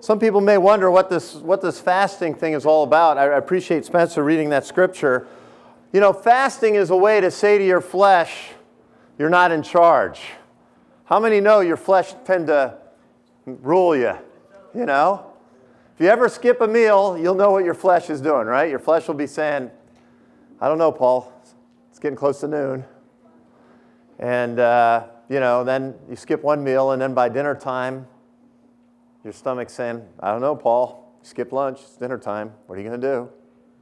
Some people may wonder what this fasting thing is all about. I appreciate Spencer reading that scripture. You know, fasting is a way to say to your flesh, you're not in charge. How many know your flesh tend to rule you, you know? If you ever skip a meal, you'll know what your flesh is doing, right? Your flesh will be saying, I don't know, Paul, it's getting close to noon. And, then you skip one meal, and then by dinner time, your stomach's saying, I don't know, Paul, you skipped lunch, it's dinner time, what are you going to do?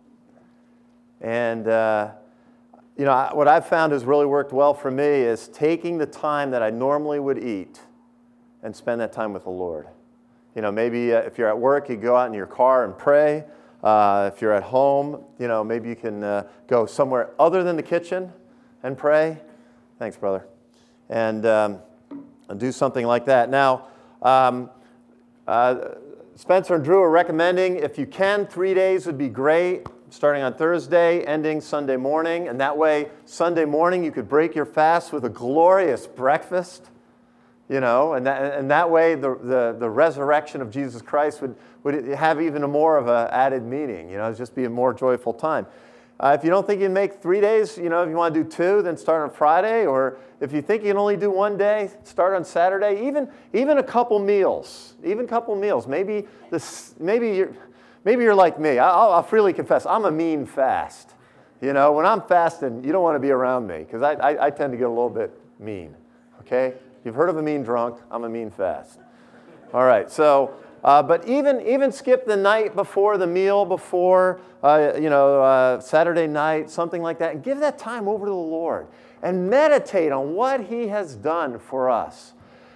And, what I've found has really worked well for me is taking the time that I normally would eat and spend that time with the Lord. You know, maybe if you're at work, you go out in your car and pray. If you're at home, maybe you can go somewhere other than the kitchen and pray. Thanks, brother. And do something like that. Now, Spencer and Drew are recommending, if you can, 3 days would be great, starting on Thursday, ending Sunday morning. And that way, Sunday morning, you could break your fast with a glorious breakfast. And that way, the resurrection of Jesus Christ would have even more of an added meaning. It'd just be a more joyful time. If you don't think you can make 3 days, if you want to do 2, then start on Friday. Or if you think you can only do 1 day, start on Saturday. Even a couple meals. Maybe you're like me. I'll freely confess, I'm a mean fast. When I'm fasting, you don't want to be around me because I tend to get a little bit mean. Okay? You've heard of a mean drunk. I'm a mean fast. All right. So, but even skip the night before the meal, before Saturday night, something like that, and give that time over to the Lord and meditate on what He has done for us.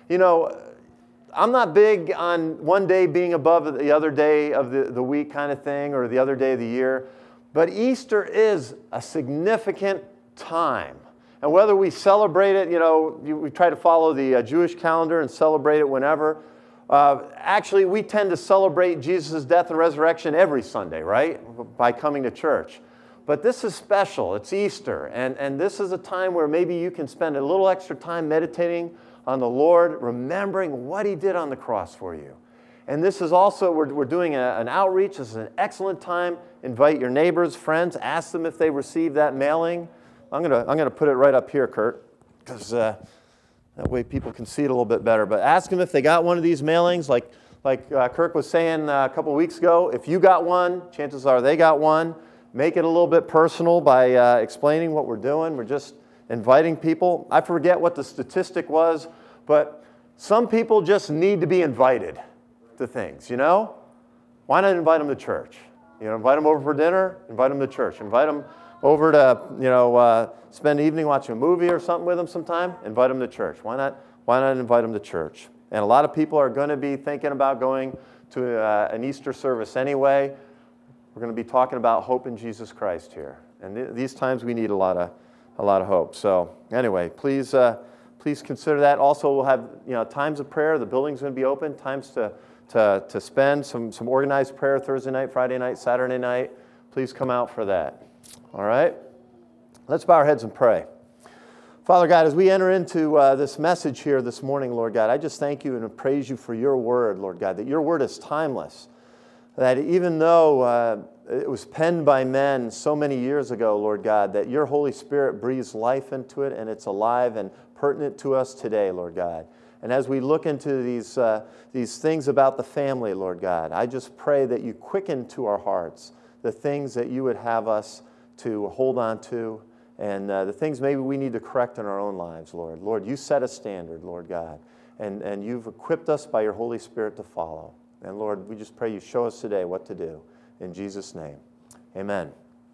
I'm not big on one day being above the other day of the week kind of thing, or the other day of the year, but Easter is a significant time. And whether we celebrate it, we try to follow the Jewish calendar and celebrate it whenever. Actually, we tend to celebrate Jesus' death and resurrection every Sunday, right? By coming to church. But this is special. It's Easter. And this is a time where maybe you can spend a little extra time meditating on the Lord, remembering what He did on the cross for you. And this is also, we're doing an outreach. This is an excellent time. Invite your neighbors, friends. Ask them if they received that mailing. I'm gonna put it right up here, Kurt, because that way people can see it a little bit better. But ask them if they got one of these mailings. Like Kirk was saying a couple weeks ago, if you got one, chances are they got one. Make it a little bit personal by explaining what we're doing. We're just inviting people. I forget what the statistic was, but some people just need to be invited to things, Why not invite them to church? Invite them over for dinner, invite them to church. Invite them over to, spend the evening watching a movie or something with them sometime, invite them to church. Why not invite them to church? And a lot of people are going to be thinking about going to an Easter service anyway. We're going to be talking about hope in Jesus Christ here. And these times we need a lot of hope. So anyway, please consider that. Also, we'll have times of prayer. The building's going to be open. Times to spend some organized prayer Thursday night, Friday night, Saturday night. Please come out for that. All right? Let's bow our heads and pray. Father God, as we enter into this message here this morning, Lord God, I just thank you and praise you for your word, Lord God, that your word is timeless. That even though it was penned by men so many years ago, Lord God, that your Holy Spirit breathes life into it and it's alive and pertinent to us today, Lord God. And as we look into these things about the family, Lord God, I just pray that you quicken to our hearts the things that you would have us to hold on to, and the things maybe we need to correct in our own lives, Lord. Lord, you set a standard, Lord God, and you've equipped us by your Holy Spirit to follow. And Lord, we just pray you show us today what to do. In Jesus' name, amen.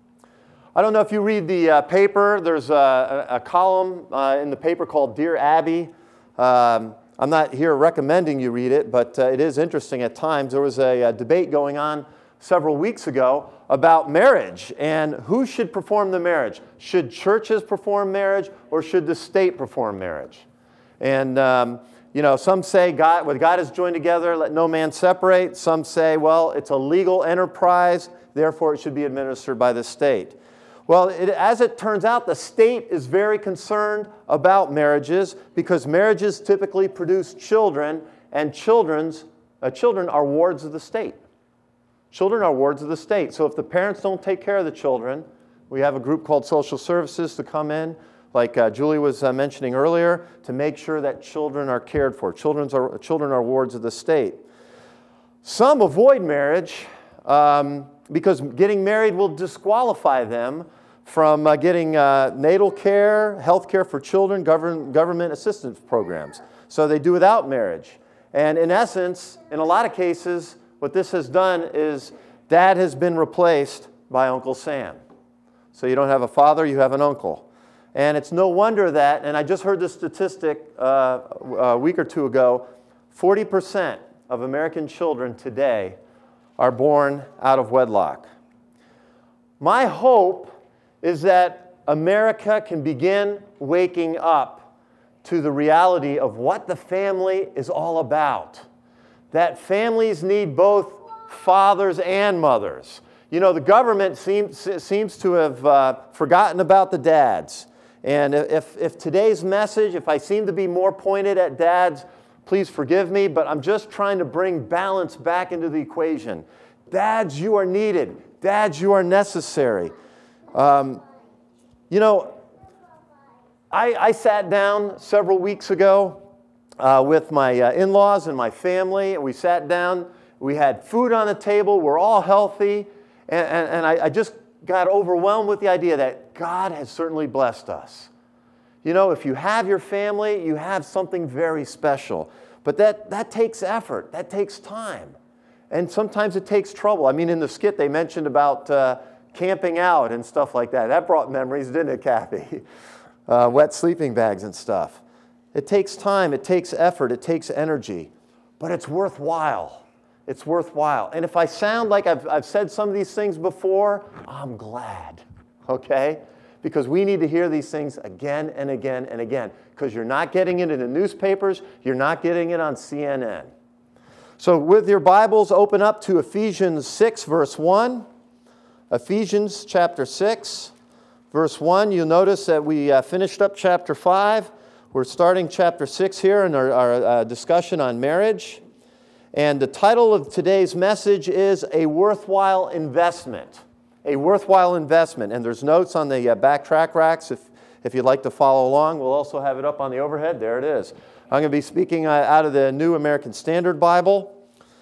I don't know if you read the paper. There's a column in the paper called Dear Abby. I'm not here recommending you read it, but it is interesting at times. There was a debate going on several weeks ago about marriage and who should perform the marriage. Should churches perform marriage or should the state perform marriage? And, some say what God has joined together, let no man separate. Some say, well, it's a legal enterprise, therefore it should be administered by the state. Well, as it turns out, the state is very concerned about marriages because marriages typically produce children, and children children are wards of the state. Children are wards of the state. So if the parents don't take care of the children, we have a group called social services to come in, like Julie was mentioning earlier, to make sure that children are cared for. Children are wards of the state. Some avoid marriage because getting married will disqualify them from getting natal care, health care for children, government assistance programs. So they do without marriage. And in essence, in a lot of cases, what this has done is dad has been replaced by Uncle Sam. So you don't have a father, you have an uncle. And it's no wonder that, and I just heard this statistic a week or two ago, 40% of American children today are born out of wedlock. My hope is that America can begin waking up to the reality of what the family is all about. That families need both fathers and mothers. You know, the government seems to have forgotten about the dads. And if today's message, if I seem to be more pointed at dads, please forgive me, but I'm just trying to bring balance back into the equation. Dads, you are needed. Dads, you are necessary. You know, I sat down several weeks ago with my in-laws and my family, and we sat down. We had food on the table. We're all healthy. And I just got overwhelmed with the idea that God has certainly blessed us. You know, if you have your family, you have something very special. But that takes effort. That takes time. And sometimes it takes trouble. I mean, in the skit, they mentioned about camping out and stuff like that. That brought memories, didn't it, Kathy? Wet sleeping bags and stuff. It takes time. It takes effort. It takes energy. But it's worthwhile. It's worthwhile. And if I sound like I've said some of these things before, I'm glad, okay? Because we need to hear these things again and again and again. Because you're not getting it in the newspapers. You're not getting it on CNN. So with your Bibles, open up to Ephesians 6, verse 1. Ephesians chapter 6, verse 1. You'll notice that we finished up chapter 5. We're starting chapter 6 here in our discussion on marriage. And the title of today's message is A Worthwhile Investment. A worthwhile investment. And there's notes on the back track racks if you'd like to follow along. We'll also have it up on the overhead. There it is. I'm going to be speaking out of the New American Standard Bible.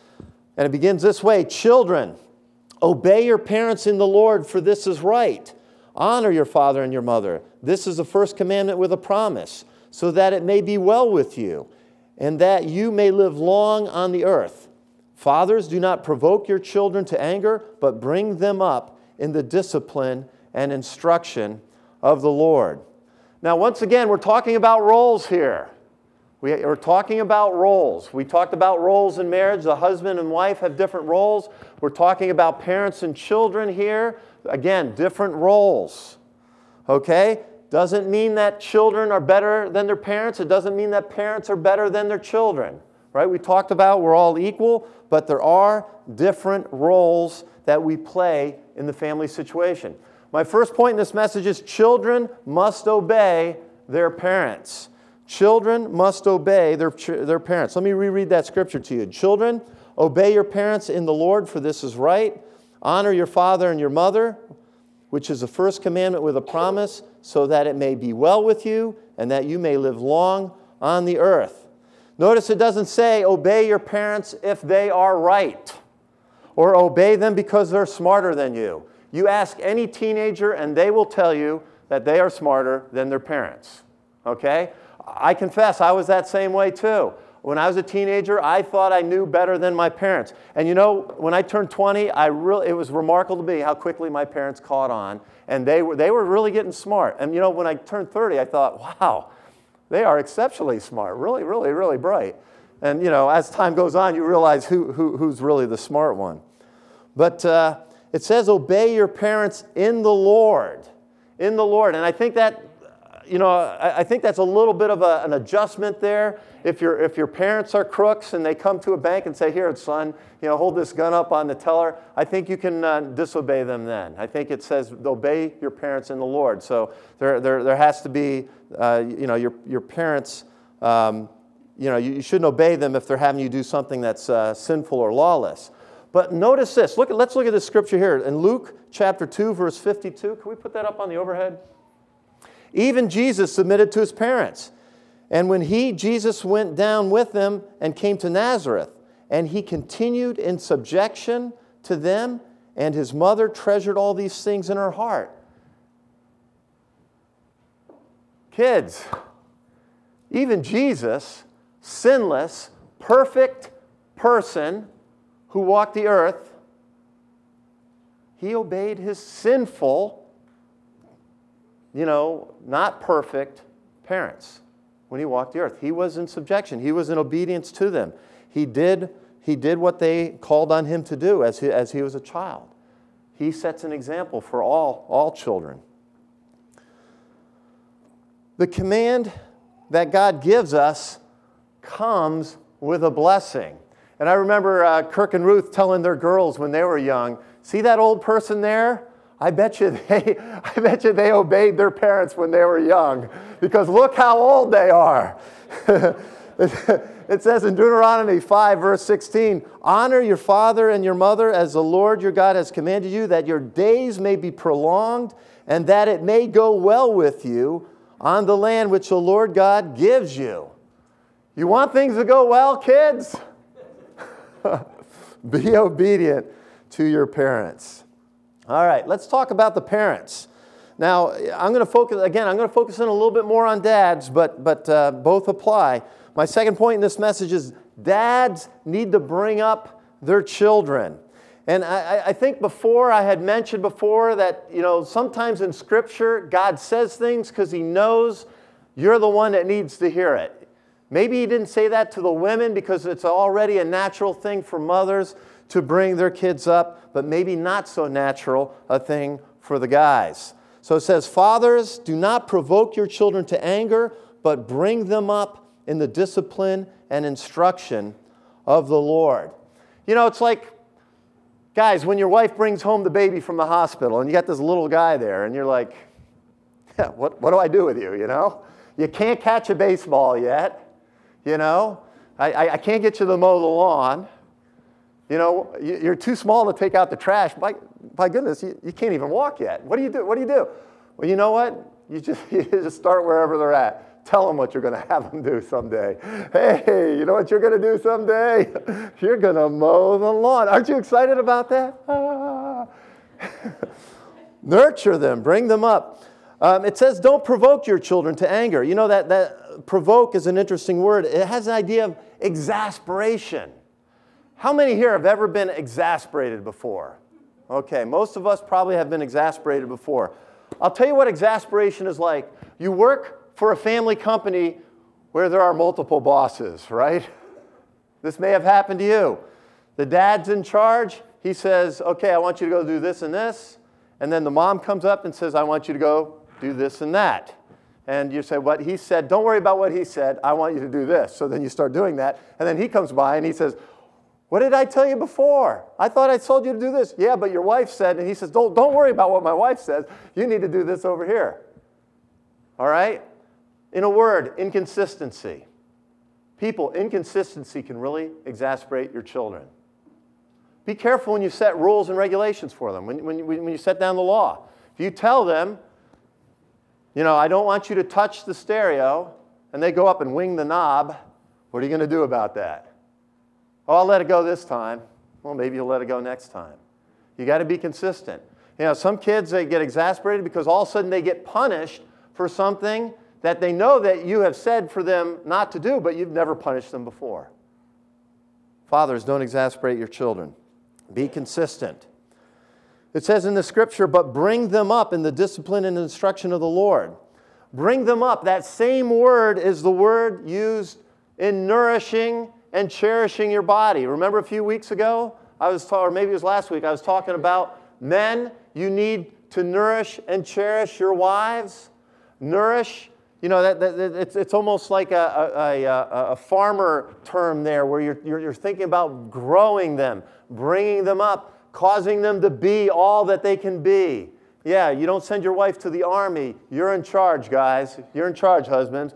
And it begins this way. Children, obey your parents in the Lord, for this is right. Honor your father and your mother. This is the first commandment with a promise, so that it may be well with you, and that you may live long on the earth. Fathers, do not provoke your children to anger, but bring them up in the discipline and instruction of the Lord. Now, once again, we're talking about roles here. We're talking about roles. We talked about roles in marriage. The husband and wife have different roles. We're talking about parents and children here. Again, different roles. Okay? Doesn't mean that children are better than their parents. It doesn't mean that parents are better than their children. Right? We talked about we're all equal, but there are different roles that we play in the family situation. My first point in this message is children must obey their parents. Children must obey their parents. Let me reread that scripture to you. Children, obey your parents in the Lord, for this is right. Honor your father and your mother, which is the first commandment with a promise, so that it may be well with you and that you may live long on the earth. Notice it doesn't say obey your parents if they are right, or obey them because they're smarter than you. You ask any teenager and they will tell you that they are smarter than their parents. Okay? I confess I was that same way too. When I was a teenager, I thought I knew better than my parents. And you know, when I turned 20, it was remarkable to me how quickly my parents caught on. And they were really getting smart. And you know, when I turned 30, I thought, wow, they are exceptionally smart, really, really, really bright. And you know, as time goes on, you realize who's really the smart one. But it says, obey your parents in the Lord. In the Lord. And I think that, you know, I think that's a little bit of an adjustment there. If your parents are crooks and they come to a bank and say, here, son, you know, hold this gun up on the teller, I think you can disobey them then. I think it says, obey your parents in the Lord. So there has to be, you know, your parents, you shouldn't obey them if they're having you do something that's sinful or lawless. But notice this. Let's look at this scripture here. In Luke chapter 2, verse 52. Can we put that up on the overhead? Even Jesus submitted to his parents. And when Jesus went down with them and came to Nazareth, and he continued in subjection to them, and his mother treasured all these things in her heart. Kids, even Jesus, sinless, perfect person who walked the earth, he obeyed his sinful, not perfect parents when he walked the earth. He was in subjection. He was in obedience to them. He did what they called on him to do as he was a child. He sets an example for all children. The command that God gives us comes with a blessing. And I remember Kirk and Ruth telling their girls when they were young, see that old person there? I bet you they obeyed their parents when they were young, because look how old they are. It says in Deuteronomy 5, verse 16, honor your father and your mother as the Lord your God has commanded you, that your days may be prolonged and that it may go well with you on the land which the Lord God gives you. You want things to go well, kids? Be obedient to your parents. All right, let's talk about the parents. Now, I'm going to focus in a little bit more on dads, but both apply. My second point in this message is dads need to bring up their children. And I think I had mentioned before that, sometimes in Scripture, God says things because he knows you're the one that needs to hear it. Maybe he didn't say that to the women because it's already a natural thing for mothers to bring their kids up, but maybe not so natural a thing for the guys. So it says, fathers, do not provoke your children to anger, but bring them up in the discipline and instruction of the Lord. It's like, guys, when your wife brings home the baby from the hospital and you got this little guy there and you're like, yeah, what do I do with you, You can't catch a baseball yet, I can't get you to mow the lawn. You're too small to take out the trash. By goodness, you can't even walk yet. What do you do? Well, you know what? You just start wherever they're at. Tell them what you're going to have them do someday. Hey, you know what you're going to do someday? You're going to mow the lawn. Aren't you excited about that? Nurture them. Bring them up. It says, don't provoke your children to anger. That provoke is an interesting word. It has an idea of exasperation. How many here have ever been exasperated before? Okay, most of us probably have been exasperated before. I'll tell you what exasperation is like. You work for a family company where there are multiple bosses, right? This may have happened to you. The dad's in charge. He says, okay, I want you to go do this and this. And then the mom comes up and says, I want you to go do this and that. And you say, what he said, don't worry about what he said. I want you to do this. So then you start doing that. And then he comes by and he says, what did I tell you before? I thought I told you to do this. Yeah, but your wife said, and he says, don't worry about what my wife says. You need to do this over here. All right? In a word, inconsistency. People, inconsistency can really exasperate your children. Be careful when you set rules and regulations for them, when you set down the law. If you tell them, I don't want you to touch the stereo, and they go up and wing the knob, what are you going to do about that? Oh, I'll let it go this time. Well, maybe you'll let it go next time. You got to be consistent. Some kids, they get exasperated because all of a sudden they get punished for something that they know that you have said for them not to do, but you've never punished them before. Fathers, don't exasperate your children. Be consistent. It says in the Scripture, but bring them up in the discipline and instruction of the Lord. Bring them up. That same word is the word used in nourishing and cherishing your body. Remember a few weeks ago, or maybe it was last week, I was talking about men, you need to nourish and cherish your wives. Nourish, it's almost like a farmer term there where you're thinking about growing them, bringing them up, causing them to be all that they can be. Yeah, you don't send your wife to the army. You're in charge, guys. You're in charge, husbands.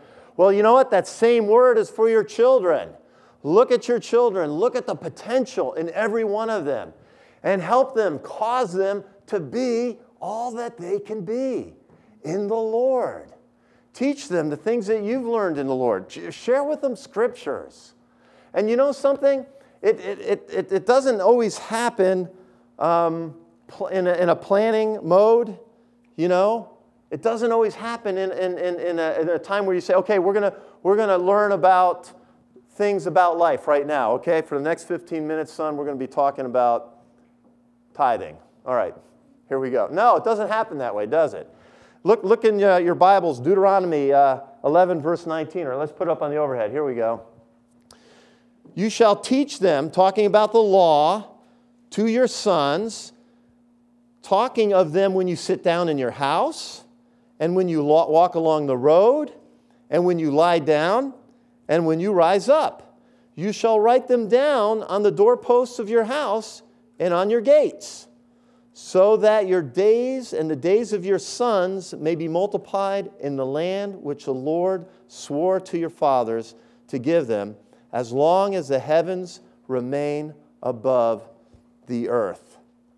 Well, you know what? That same word is for your children. Look at your children. Look at the potential in every one of them. And help them, cause them to be all that they can be in the Lord. Teach them the things that you've learned in the Lord. Share with them scriptures. And you know something? It doesn't always happen in a planning mode, you know. It doesn't always happen in a time where you say, okay, we're gonna learn about things about life right now, okay? For the next 15 minutes, son, we're going to be talking about tithing. All right, here we go. No, it doesn't happen that way, does it? Look in your Bibles, Deuteronomy 11, verse 19, or let's put it up on the overhead. Here we go. You shall teach them, talking about the law, to your sons, talking of them when you sit down in your house, and when you walk along the road, and when you lie down, and when you rise up. You shall write them down on the doorposts of your house and on your gates, so that your days and the days of your sons may be multiplied in the land which the Lord swore to your fathers to give them, as long as the heavens remain above the earth.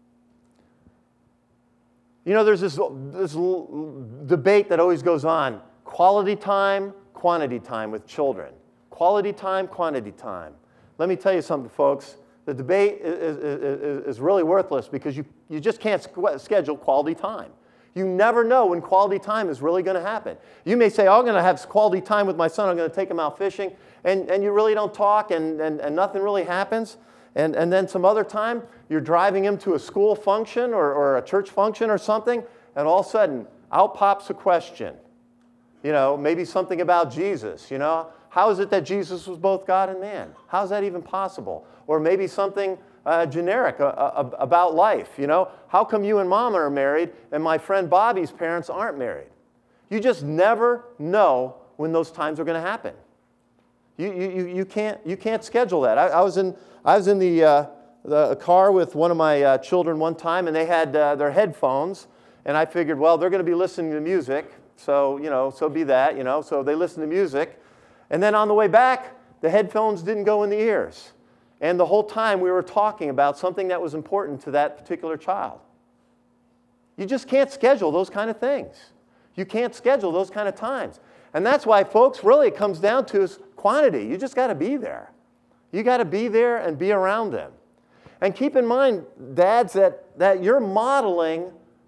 You know, there's this debate that always goes on. Quality time, quantity time with children. Quality time, quantity time. Let me tell you something, folks. The debate is really worthless because you just can't schedule quality time. You never know when quality time is really going to happen. You may say, oh, I'm going to have quality time with my son. I'm going to take him out fishing. And you really don't talk and nothing really happens. And then some other time, you're driving him to a school function or a church function or something. And all of a sudden, out pops a question. You know, maybe something about Jesus, you know. How is it that Jesus was both God and man? How is that even possible? Or maybe something generic about life, you know. How come you and Mama are married and my friend Bobby's parents aren't married? You just never know when those times are going to happen. You can't schedule that. I was in the car with one of my children one time, and they had their headphones, and I figured, well, they're going to be listening to music, so, you know, so be that, you know. So they listen to music. And then on the way back, the headphones didn't go in the ears. And the whole time we were talking about something that was important to that particular child. You just can't schedule those kind of things. You can't schedule those kind of times. And that's why, folks, really it comes down to is quantity. You just got to be there. You got to be there and be around them. And keep in mind, dads, that you're modeling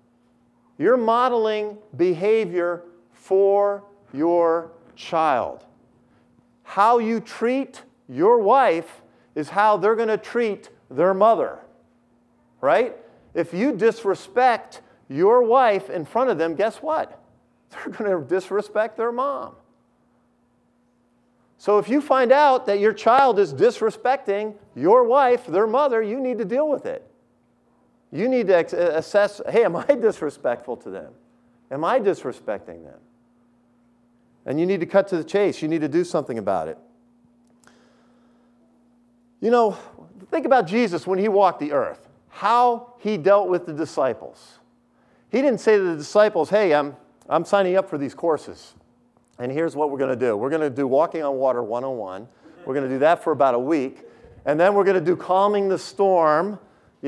behavior for your child. How you treat your wife is how they're going to treat their mother, right? If you disrespect your wife in front of them, guess what? They're going to disrespect their mom. So if you find out that your child is disrespecting your wife, their mother, you need to deal with it. You need to assess, hey, am I disrespectful to them? Am I disrespecting them? And you need to cut to the chase. You need to do something about it. You know, think about Jesus when he walked the earth, how he dealt with the disciples. He didn't say to the disciples, hey, I'm signing up for these courses, and here's what we're going to do. We're going to do Walking on Water 101. We're going to do that for about a week, and then we're going to do Calming the Storm,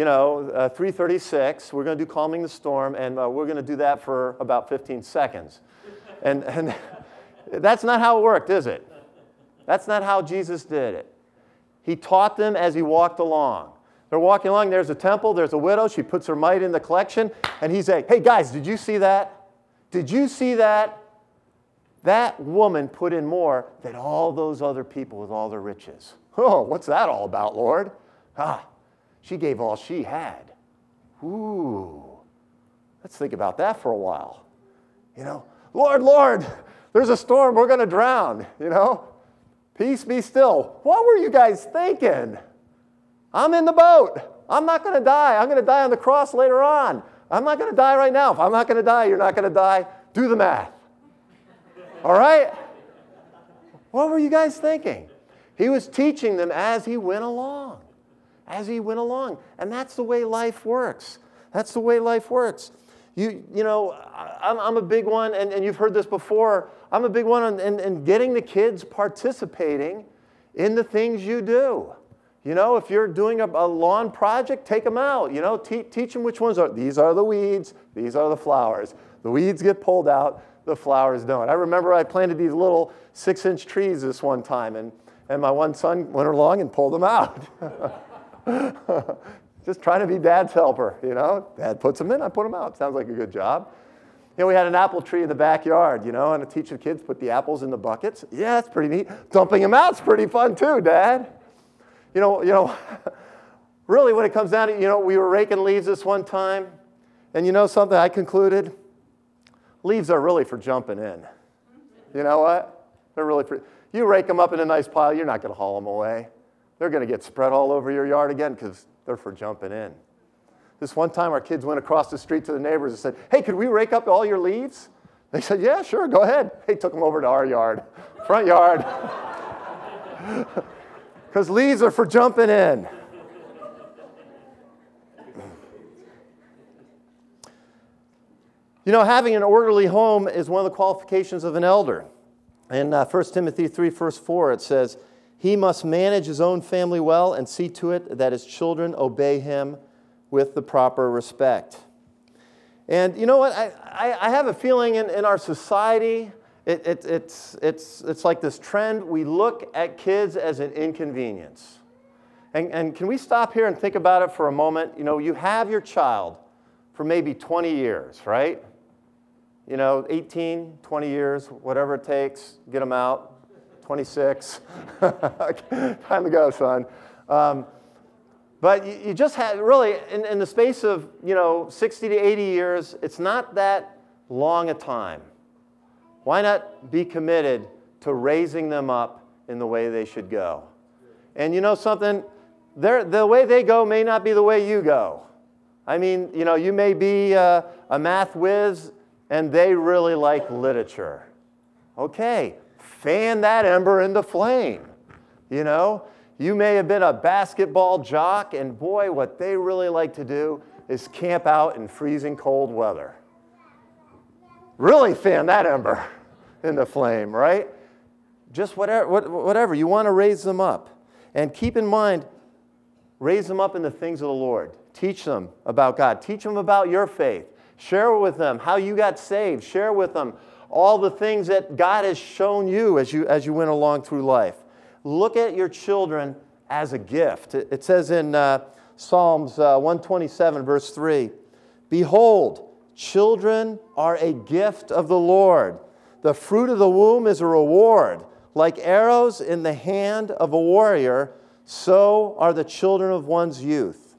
336. We're going to do Calming the Storm, and we're going to do that for about 15 seconds. And that's not how it worked, is it? That's not how Jesus did it. He taught them as he walked along. They're walking along, there's a temple, there's a widow, she puts her mite in the collection, and he's like, hey guys, did you see that? Did you see that? That woman put in more than all those other people with all their riches. Oh, what's that all about, Lord? She gave all she had. Ooh, let's think about that for a while. You know, Lord, there's a storm, we're going to drown, you know. Peace be still. What were you guys thinking? I'm in the boat. I'm not going to die. I'm going to die on the cross later on. I'm not going to die right now. If I'm not going to die, you're not going to die. Do the math. All right? What were you guys thinking? He was teaching them as he went along. As he went along. And that's the way life works. That's the way life works. I'm a big one, and you've heard this before, I'm a big one in getting the kids participating in the things you do. If you're doing a lawn project, take them out. Teach them which ones are. These are the weeds. These are the flowers. The weeds get pulled out. The flowers don't. I remember I planted these little 6-inch trees this one time, and my one son went along and pulled them out. Just trying to be Dad's helper, Dad puts them in, I put them out. Sounds like a good job. We had an apple tree in the backyard, and I teach the kids put the apples in the buckets. Yeah, that's pretty neat. Dumping them out's pretty fun too, Dad. Really when it comes down to, we were raking leaves this one time, and something I concluded? Leaves are really for jumping in. You know what? They're really for, you rake them up in a nice pile, you're not going to haul them away. They're going to get spread all over your yard again because they're for jumping in. This one time our kids went across the street to the neighbors and said, hey, could we rake up all your leaves? They said, yeah, sure, go ahead. They took them over to our yard, front yard. Because leaves are for jumping in. Having an orderly home is one of the qualifications of an elder. In 1 Timothy 3, verse 4, it says, he must manage his own family well and see to it that his children obey him with the proper respect. And you know what? I have a feeling in our society, it's like this trend. We look at kids as an inconvenience. And can we stop here and think about it for a moment? You have your child for maybe 20 years, right? 18, 20 years, whatever it takes, get them out. 26. Time to go, son. But you just had, really, in the space of, 60 to 80 years, it's not that long a time. Why not be committed to raising them up in the way they should go? And something? The way they go may not be the way you go. I mean, you may be a math whiz, and they really like literature. Okay. Fan that ember into flame. You may have been a basketball jock, and boy, what they really like to do is camp out in freezing cold weather. Really fan that ember into flame, right? Just whatever. You want to raise them up. And keep in mind, raise them up in the things of the Lord. Teach them about God. Teach them about your faith. Share with them how you got saved. Share with them all the things that God has shown you as you went along through life. Look at your children as a gift. It says in Psalms 127, verse 3, behold, children are a gift of the Lord. The fruit of the womb is a reward. Like arrows in the hand of a warrior, so are the children of one's youth.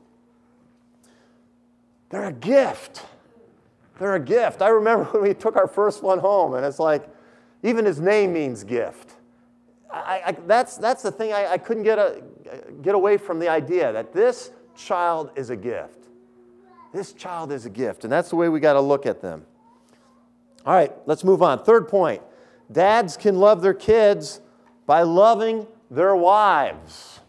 They're a gift. They're a gift. I remember when we took our first one home, and it's like, even his name means gift. That's the thing I couldn't get away from the idea that this child is a gift. This child is a gift, and that's the way we got to look at them. All right, let's move on. Third point, dads can love their kids by loving their wives.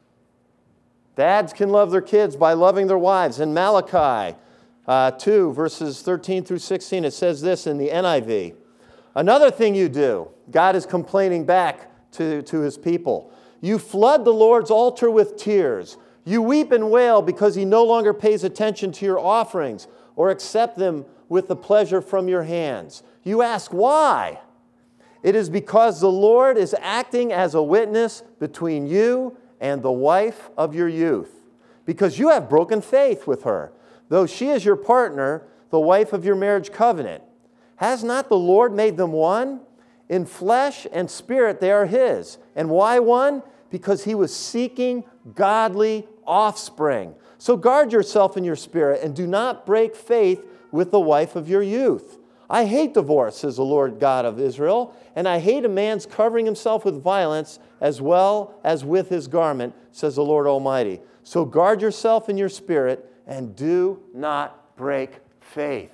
Dads can love their kids by loving their wives. In Malachi 2, verses 13 through 16, it says this in the NIV. Another thing you do, God is complaining back to his people. You flood the Lord's altar with tears. You weep and wail because he no longer pays attention to your offerings or accept them with the pleasure from your hands. You ask, why? It is because the Lord is acting as a witness between you and the wife of your youth, because you have broken faith with her, though she is your partner, the wife of your marriage covenant. Has not the Lord made them one? In flesh and spirit they are his. And why one? Because he was seeking godly offspring. So guard yourself in your spirit and do not break faith with the wife of your youth. I hate divorce, says the Lord God of Israel, and I hate a man's covering himself with violence as well as with his garment, says the Lord Almighty. So guard yourself in your spirit and do not break faith.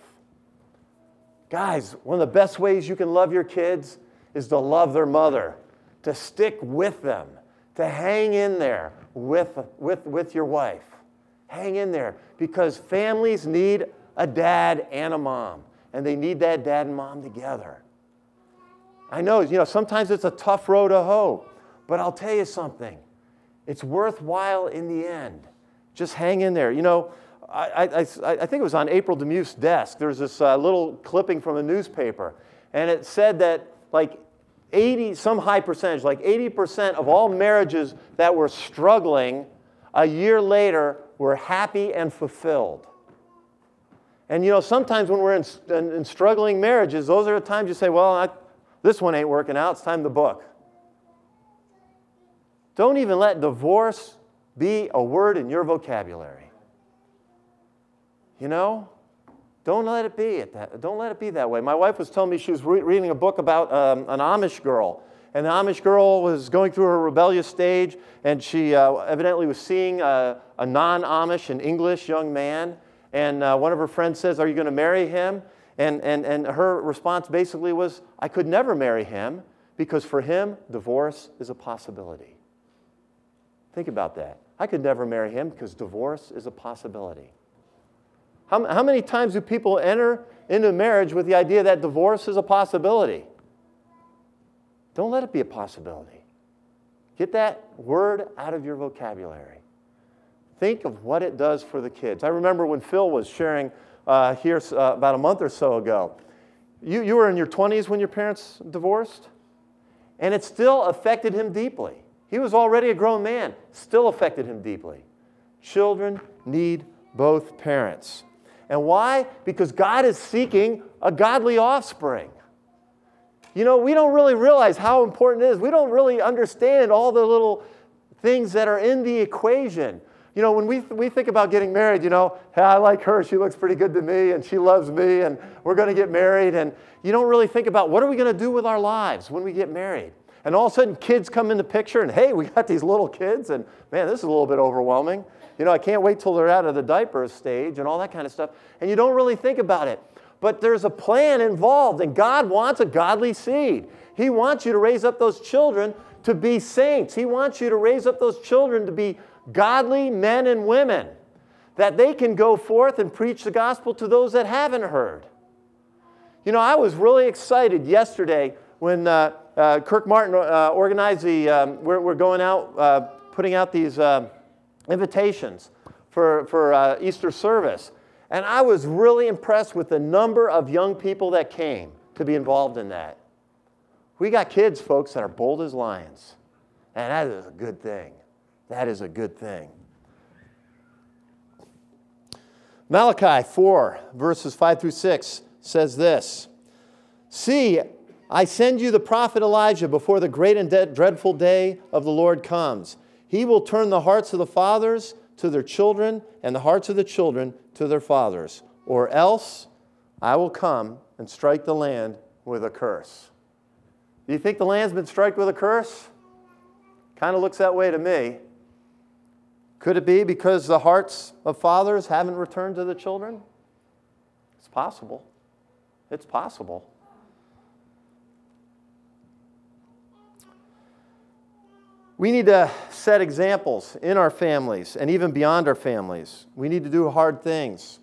Guys, one of the best ways you can love your kids is to love their mother, to stick with them, to hang in there with your wife. Hang in there, because families need a dad and a mom. And they need that dad and mom together. I know, sometimes it's a tough road to hoe. But I'll tell you something. It's worthwhile in the end. Just hang in there. I think it was on April Demuth's desk. There's this little clipping from a newspaper. And it said that like 80% of all marriages that were struggling a year later were happy and fulfilled. And sometimes when we're in struggling marriages, those are the times you say, well, this one ain't working out, it's time to book. Don't even let divorce be a word in your vocabulary. Don't let it be Don't let it be that way. My wife was telling me she was reading a book about an Amish girl. And the Amish girl was going through her rebellious stage, and she evidently was seeing a non-Amish, an English young man. And one of her friends says, "Are you going to marry him?" And her response basically was, "I could never marry him because for him, divorce is a possibility." Think about that. I could never marry him because divorce is a possibility. How many times do people enter into marriage with the idea that divorce is a possibility? Don't let it be a possibility. Get that word out of your vocabulary. Think of what it does for the kids. I remember when Phil was sharing here about a month or so ago. You were in your 20s when your parents divorced, and it still affected him deeply. He was already a grown man. Still affected him deeply. Children need both parents. And why? Because God is seeking a godly offspring. We don't really realize how important it is. We don't really understand all the little things that are in the equation. When we think about getting married, hey, I like her, she looks pretty good to me, and she loves me, and we're going to get married. And you don't really think about what are we going to do with our lives when we get married. And all of a sudden, kids come in the picture, and hey, we got these little kids, and man, this is a little bit overwhelming. I can't wait till they're out of the diaper stage and all that kind of stuff. And you don't really think about it. But there's a plan involved, and God wants a godly seed. He wants you to raise up those children to be saints. He wants you to raise up those children to be godly men and women, that they can go forth and preach the gospel to those that haven't heard. I was really excited yesterday when Kirk Martin organized we're going out, putting out these invitations for Easter service. And I was really impressed with the number of young people that came to be involved in that. We got kids, folks, that are bold as lions. And that is a good thing. That is a good thing. Malachi 4, verses 5 through 6 says this. See, I send you the prophet Elijah before the great and dreadful day of the Lord comes. He will turn the hearts of the fathers to their children and the hearts of the children to their fathers. Or else I will come and strike the land with a curse. Do you think the land's been struck with a curse? Kind of looks that way to me. Could it be because the hearts of fathers haven't returned to the children? It's possible. It's possible. We need to set examples in our families and even beyond our families. We need to do hard things.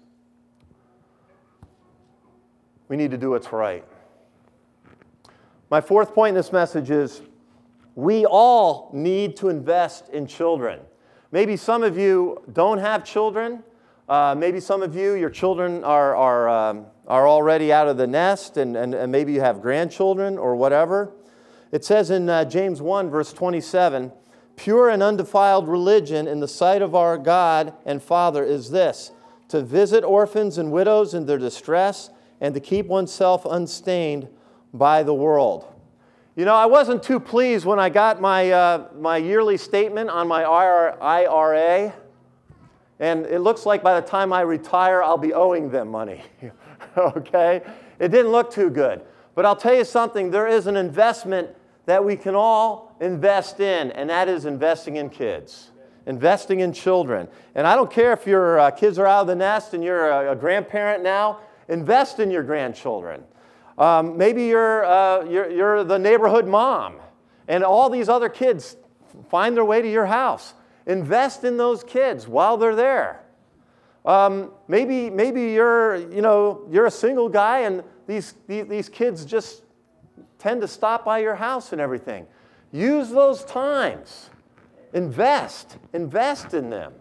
We need to do what's right. My fourth point in this message is we all need to invest in children. Maybe some of you don't have children. Maybe some of you, your children are already out of the nest, and maybe you have grandchildren or whatever. It says in James 1, verse 27, pure and undefiled religion in the sight of our God and Father is this, to visit orphans and widows in their distress and to keep oneself unstained by the world. I wasn't too pleased when I got my yearly statement on my IRA, and it looks like by the time I retire, I'll be owing them money. Okay? It didn't look too good. But I'll tell you something, there is an investment that we can all invest in, and that is investing in kids, investing in children. And I don't care if your kids are out of the nest and you're a grandparent now, invest in your grandchildren. Maybe you're the neighborhood mom, and all these other kids find their way to your house. Invest in those kids while they're there. Maybe you're a single guy and these kids just tend to stop by your house and everything. Use those times. Invest in them.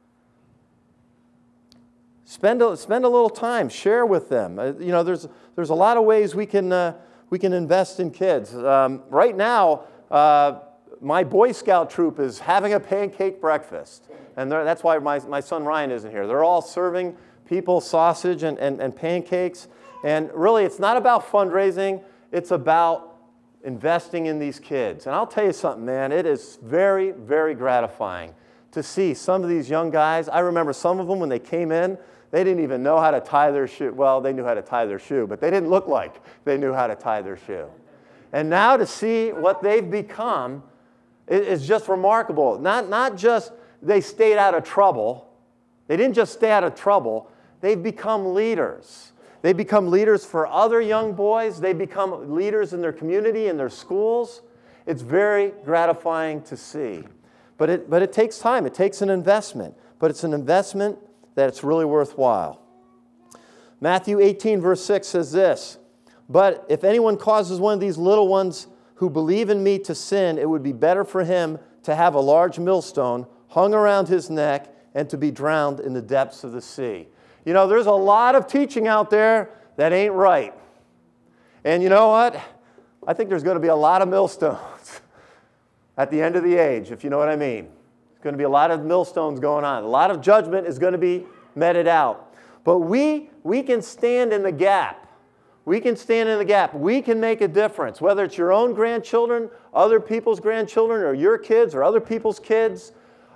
Spend a little time. Share with them. There's a lot of ways we can invest in kids. Right now, my Boy Scout troop is having a pancake breakfast, and that's why my son Ryan isn't here. They're all serving people sausage and pancakes, and really, it's not about fundraising. It's about investing in these kids. And I'll tell you something, man. It is very, very gratifying to see some of these young guys. I remember some of them when they came in. They didn't even know how to tie their shoe. Well, they knew how to tie their shoe, but they didn't look like they knew how to tie their shoe. And now to see what they've become is just remarkable. Not just they stayed out of trouble. They didn't just stay out of trouble. They've become leaders. They become leaders for other young boys. They become leaders in their community, in their schools. It's very gratifying to see. But it takes time. It takes an investment. But it's an investment that's really worthwhile. Matthew 18, verse 6 says this, "But if anyone causes one of these little ones who believe in me to sin, it would be better for him to have a large millstone hung around his neck and to be drowned in the depths of the sea." There's a lot of teaching out there that ain't right. And you know what? I think there's going to be a lot of millstones at the end of the age, if you know what I mean. There's going to be a lot of millstones going on. A lot of judgment is going to be meted out. But we can stand in the gap. We can stand in the gap. We can make a difference, whether it's your own grandchildren, other people's grandchildren, or your kids, or other people's kids.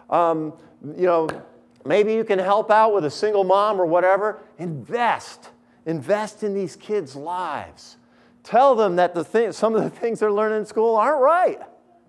Maybe you can help out with a single mom or whatever. Invest in these kids' lives. Tell them that some of the things they're learning in school aren't right.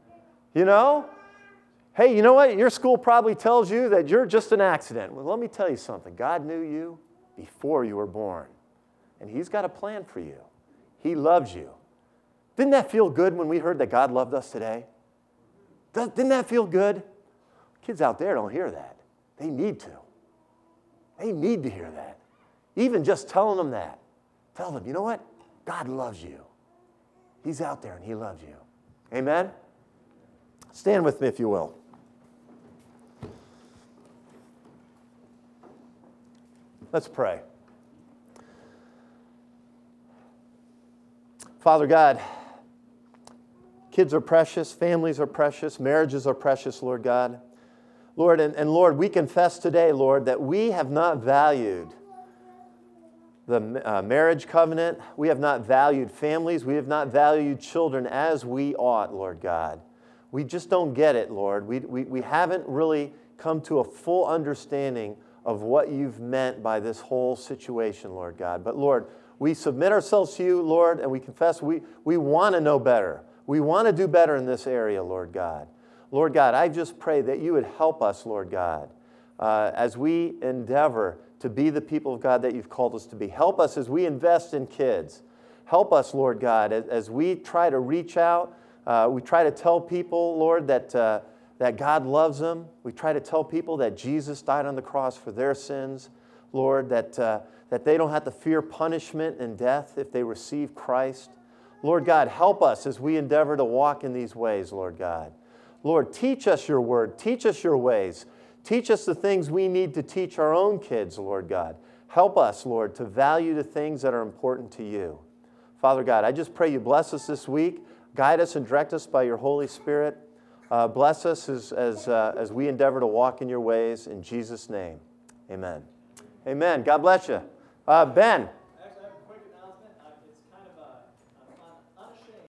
Hey, you know what? Your school probably tells you that you're just an accident. Well, let me tell you something. God knew you before you were born. And He's got a plan for you. He loves you. Didn't that feel good when we heard that God loved us today? Didn't that feel good? Kids out there don't hear that. They need to. They need to hear that. Even just telling them that. Tell them, you know what? God loves you. He's out there and He loves you. Amen? Stand with me if you will. Let's pray. Father God, kids are precious, families are precious, marriages are precious, Lord God. Lord, and Lord, we confess today, Lord, that we have not valued the marriage covenant. We have not valued families. We have not valued children as we ought, Lord God. We just don't get it, Lord. We haven't really come to a full understanding of what you've meant by this whole situation, Lord God. But Lord, we submit ourselves to you, Lord, and we confess we want to know better. We want to do better in this area, Lord God. Lord God, I just pray that you would help us, Lord God, as we endeavor to be the people of God that you've called us to be. Help us as we invest in kids. Help us, Lord God, as we try to reach out. We try to tell people, Lord, that God loves them. We try to tell people that Jesus died on the cross for their sins, Lord, that they don't have to fear punishment and death if they receive Christ. Lord God, help us as we endeavor to walk in these ways, Lord God. Lord, teach us your word. Teach us your ways. Teach us the things we need to teach our own kids, Lord God. Help us, Lord, to value the things that are important to you. Father God, I just pray you bless us this week. Guide us and direct us by your Holy Spirit. Bless us as we endeavor to walk in your ways. In Jesus' name, amen. Amen. God bless you. Ben.